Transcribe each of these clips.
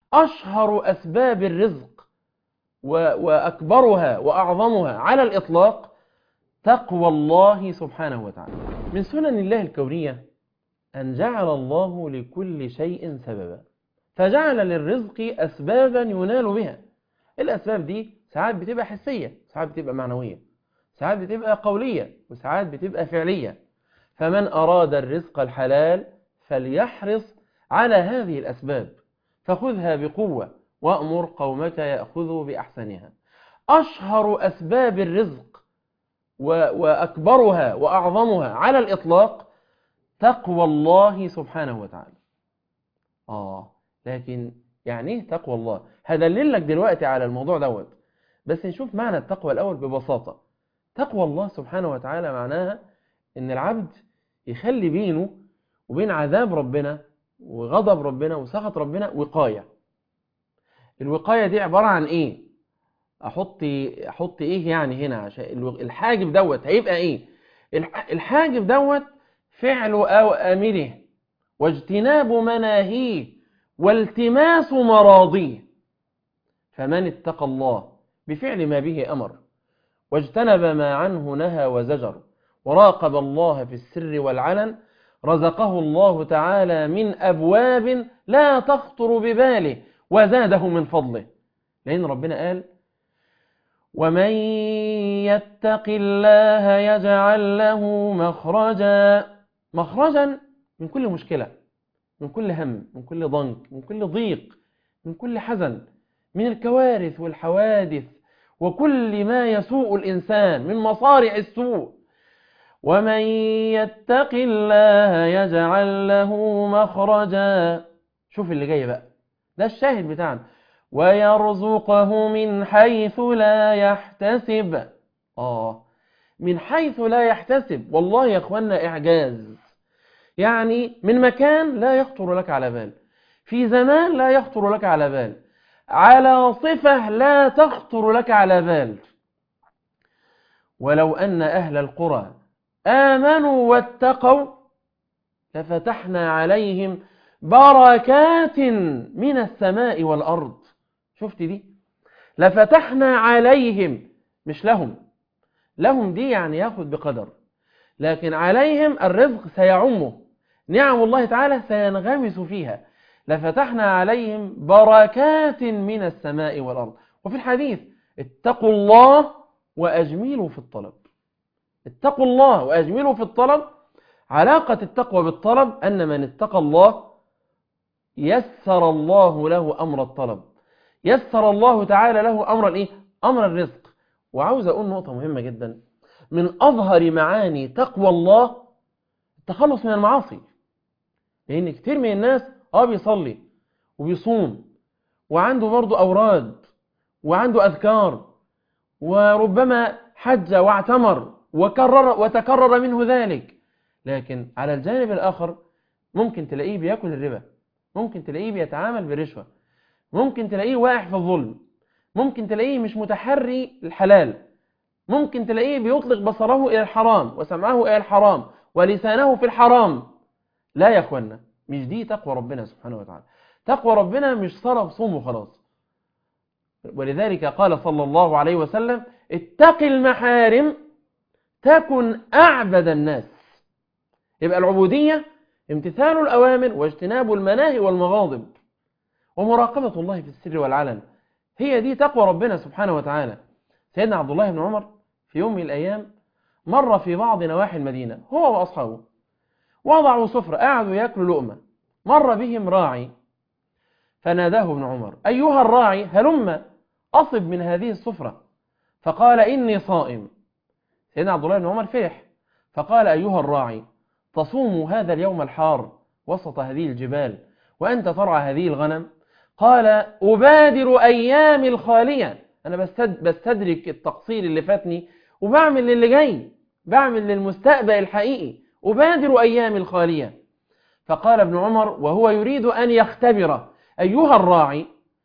أشهر أسباب الرزق وأكبرها وأعظمها على الإطلاق تقوى الله سبحانه وتعالى. من سنن الله الكونية أن جعل الله لكل شيء سببا، فجعل للرزق أسبابا ينال بها. الأسباب دي ساعات بتبقى حسية، ساعات بتبقى معنوية، ساعات بتبقى قولية، وساعات بتبقى فعلية. فمن أراد الرزق الحلال فليحرص على هذه الأسباب، فخذها بقوة وأمر قومك يأخذوا بأحسنها. أشهر أسباب الرزق وأكبرها وأعظمها على الإطلاق تقوى الله سبحانه وتعالى. لكن يعني ايه تقوى الله؟ هدلل لك دلوقتي على الموضوع دوت، بس نشوف معنى التقوى الأول ببساطة. تقوى الله سبحانه وتعالى معناها إن العبد يخلي بينه وبين عذاب ربنا وغضب ربنا وسخط ربنا وقاية. الوقاية دي عبارة عن إيه؟ أحط إيه يعني هنا عشان الحاجب دوت هيبقى إيه؟ الحاجب دوت فعل أوامره واجتناب مناهيه والتماس مراضيه. فمن اتقى الله بفعل ما به أمر واجتنب ما عنه نهى وزجر وراقب الله في السر والعلن رزقه الله تعالى من أبواب لا تخطر بباله وزاده من فضله. لأن ربنا قال: ومن يتق الله يجعل له مخرجا من كل مشكلة، من كل هم، من كل ضنك، من كل ضيق، من كل حزن، من الكوارث والحوادث وكل ما يسوء الإنسان من مصارع السوء. ومن يتق الله يجعل له مخرجا. شوف اللي جاي بقى، ده الشاهد بتاعنا. ويرزقه من حيث لا يحتسب. من حيث لا يحتسب. والله يا اخوانا إعجاز، يعني من مكان لا يخطر لك على بال، في زمان لا يخطر لك على بال، على صفة لا تخطر لك على بال. ولو أن أهل القرى آمنوا واتقوا لفتحنا عليهم بركات من السماء والأرض. شفت دي؟ لفتحنا عليهم، مش لهم. لهم دي يعني ياخد بقدر، لكن عليهم الرزق سيعمه، نعم الله تعالى سينغمس فيها. لفتحنا عليهم بركات من السماء والأرض. وفي الحديث: اتقوا الله وأجملوا في الطلب. اتقوا الله وأجملوا في الطلب. علاقة التقوى بالطلب أن من اتقى الله يسر الله له أمر الطلب، يسر الله تعالى له أمر الرزق. وعاوز أقول نقطة مهمة جدا، من أظهر معاني تقوى الله التخلص من المعاصي. لأن كتير من الناس بيصلي وبيصوم وعنده برضو أوراد وعنده أذكار وربما حج واعتمر وتكرر منه ذلك، لكن على الجانب الآخر ممكن تلاقيه بيأكل الربا، ممكن تلاقيه بيتعامل بالرشوة، ممكن تلاقيه واقع في الظلم، ممكن تلاقيه مش متحري الحلال، ممكن تلاقيه بيطلق بصره إلى الحرام وسمعه إلى الحرام ولسانه في الحرام. لا يا أخوانا، مش دي تقوى ربنا سبحانه وتعالى. تقوى ربنا مش صرف صوم وخلاص. ولذلك قال صلى الله عليه وسلم: اتق المحارم تكن أعبد الناس. يبقى العبودية امتثال الأوامر واجتناب المناهي والمغاضب ومراقبة الله في السر والعلن. هي دي تقوى ربنا سبحانه وتعالى. سيدنا عبد الله بن عمر في يوم من الأيام مر في بعض نواحي المدينة هو وأصحابه، وضعوا سفرة قعدوا يأكلوا لقمة. مر بهم راعي فناداه ابن عمر: أيها الراعي هلم أصب من هذه السفرة. فقال: إني صائم. سيدنا عبد الله بن عمر فرح فقال: أيها الراعي تصوم هذا اليوم الحار وسط هذه الجبال وأنت ترعى هذه الغنم؟ قال: أبادر أيام الخالية، أنا بستدرك التقصير اللي فاتني وبعمل للي جاي، بعمل للمستقبل الحقيقي، أبادر أيام الخالية. فقال ابن عمر وهو يريد أن يختبره: أيها الراعي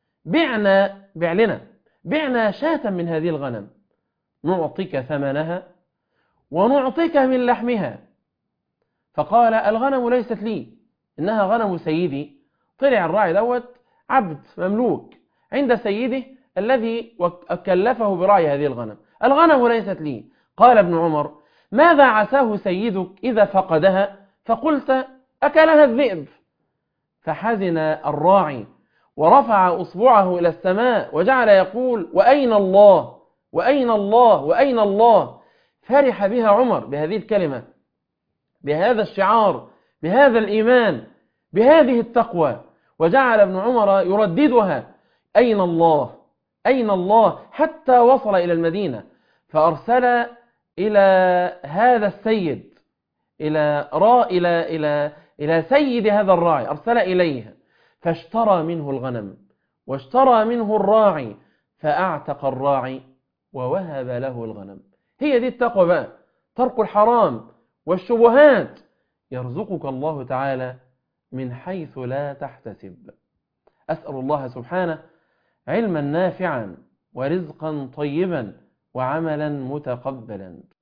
بعنا شاة من هذه الغنم نعطيك ثمنها ونعطيك من لحمها. فقال: الغنم ليست لي، إنها غنم سيدي. طلع الراعي دوت عبد مملوك عند سيده الذي كلفه برعي هذه الغنم. الغنم ليست لي. قال ابن عمر: ماذا عساه سيدك إذا فقدها؟ فقلت: أكلها الذئب. فحزن الراعي ورفع أصبعه إلى السماء وجعل يقول: وأين الله وأين الله وأين الله. فرح بها عمر، بهذه الكلمة، بهذا الشعار، بهذا الإيمان، بهذه التقوى، وجعل ابن عمر يرددها: أين الله أين الله، حتى وصل إلى المدينة. فأرسل إلى هذا السيد، إلى سيد هذا الراعي، أرسل إليه فاشترى منه الغنم واشترى منه الراعي، فأعتق الراعي ووهب له الغنم. هي دي التقوى بقى، ترك الحرام والشبهات، يرزقك الله تعالى من حيث لا تحتسب. أسأل الله سبحانه علما نافعا ورزقا طيبا وعملا متقبلا.